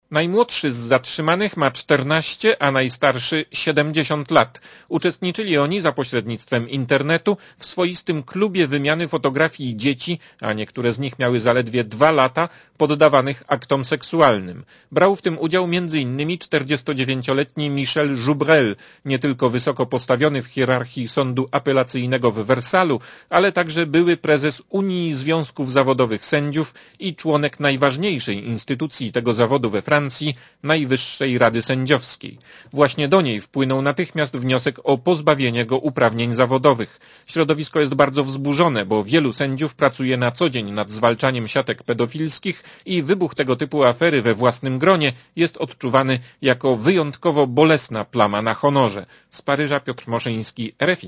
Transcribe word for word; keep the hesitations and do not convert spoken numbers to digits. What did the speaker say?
Najmłodszy z zatrzymanych ma czternaście, a najstarszy siedemdziesiąt lat. Uczestniczyli oni za pośrednictwem internetu w swoistym klubie wymiany fotografii dzieci, a niektóre z nich miały zaledwie dwa lata, poddawanych aktom seksualnym. Brał w tym udział między innymi czterdziestodziewięcioletni Michel Joubrel, nie tylko wysoko postawiony w hierarchii sądu apelacyjnego w Wersalu, ale także były prezes Unii Związków Zawodowych Sędziów i członek najważniejszej instytucji tego zawodu we Francji, Najwyższej Rady Sędziowskiej. Właśnie do niej wpłynął natychmiast wniosek o pozbawienie go uprawnień zawodowych. Środowisko jest bardzo wzburzone, bo wielu sędziów pracuje na co dzień nad zwalczaniem siatek pedofilskich i wybuch tego typu afery we własnym gronie jest odczuwany jako wyjątkowo bolesna plama na honorze. Z Paryża Piotr Moszyński, R F I.